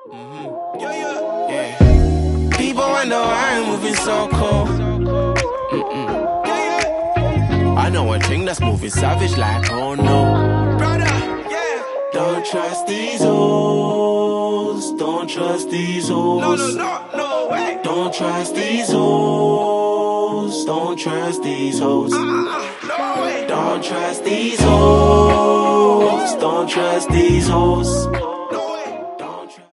Yeah, yeah. Yeah. People wonder why I'm moving so cold. Yeah, yeah. I know one thing that's moving savage like, oh no. Brother, yeah. Don't trust these hoes. Don't trust these hoes. No way. Don't trust these hoes. Don't trust these hoes. No way. Don't trust these hoes. Don't trust these hoes.